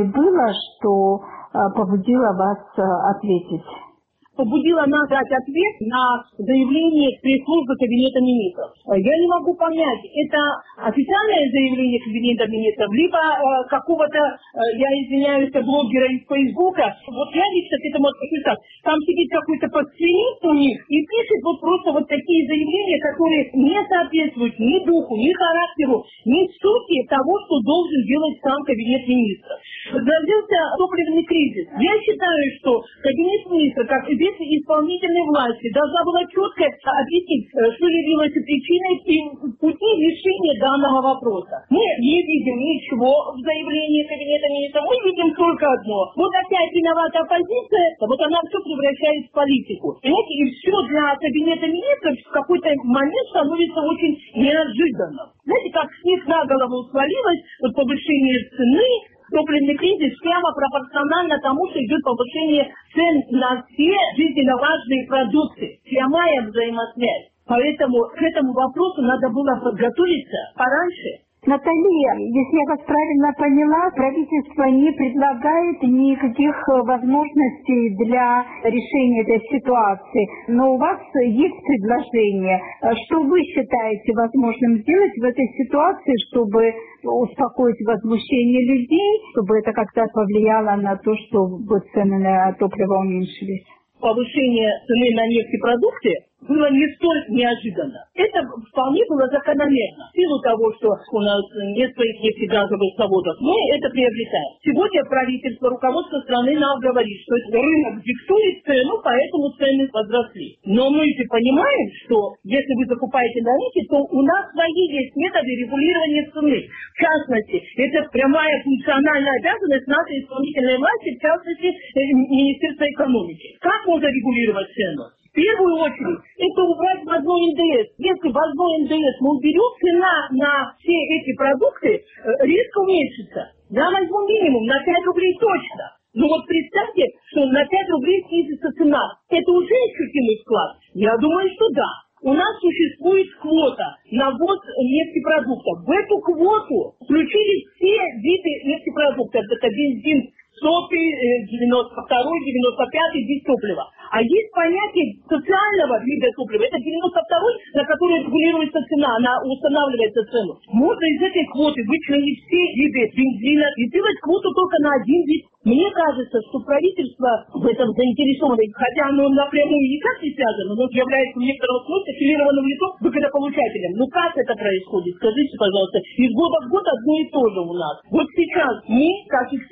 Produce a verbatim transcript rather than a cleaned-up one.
вами было, что побудило вас ответить? Побудила нас дать ответ на заявление пресс-службы Кабинета министров. Я не могу понять, это официальное заявление Кабинета министров, либо э, какого-то, э, я извиняюсь, блогера из Фейсбука. Вот я лично к этому отношусь так. Там сидит какой-то подсвинист у них и пишет вот просто вот такие заявления, которые не соответствуют ни духу, ни характеру, ни сути того, что должен делать сам Кабинет министров. Развился топливный кризис. Я считаю, что Кабинет министров, как и исполнительной власти, должна была четко объяснить, что явилось причиной и пути решения данного вопроса. Мы не видим ничего в заявлении Кабинета министров, мы видим только одно. Вот опять виновата оппозиция, вот она все превращает в политику. Понимаете, и все для Кабинета министров в какой-то момент становится очень неожиданным. Знаете, как снег на голову свалилось, вот повышение цены, топливный кризис прямо пропорционально тому, что идет повышение цен на все жизненно важные продукты. Прямая взаимосвязь. Поэтому к этому вопросу надо было подготовиться пораньше. Наталья, если я вас правильно поняла, правительство не предлагает никаких возможностей для решения этой ситуации, но у вас есть предложение. Что вы считаете возможным сделать в этой ситуации, чтобы успокоить возмущение людей, чтобы это как-то повлияло на то, чтобы цены на топливо уменьшились? Повышение цены на нефтепродукты было не столь неожиданно. Это вполне было закономерно. В силу того, что у нас нет своих нефтегазовых заводов, мы это приобретаем. Сегодня правительство, руководство страны нам говорит, что рынок диктует цену, поэтому цены возросли. Но мы же понимаем, что если вы закупаете на рынке, то у нас свои есть методы регулирования цены. В частности, это прямая функциональная обязанность нашей исполнительной власти, в частности, Министерства экономики. Как можно регулировать цену? В первую очередь, это убрать ввозной эн дэ эс. Если ввозной эн дэ эс мы уберем, цена на все эти продукты э, резко уменьшится. Я возьму минимум на пять рублей точно. Но вот представьте, что на пять рублей снизится цена. Это уже ощутимый вклад? Я думаю, что да. У нас существует квота на ввоз нефтепродуктов. В эту квоту включили все виды нефтепродуктов. Это бензин, сопи, девяносто второй, девяносто пятый, дистоплива. А есть понятие социального вида топлива. Это девяносто второй, на который регулируется цена, она устанавливается цену. Можно из этой квоты вычленить все виды бензина и сделать квоту только на один вид. Мне кажется, что правительство в этом заинтересовано, хотя оно напрямую никак не связано, но является в некотором смысле аффилированным лицом, выгодополучателем. Ну как это происходит? Скажите, пожалуйста, из года в год одно и то же у нас. Вот сейчас мы, как и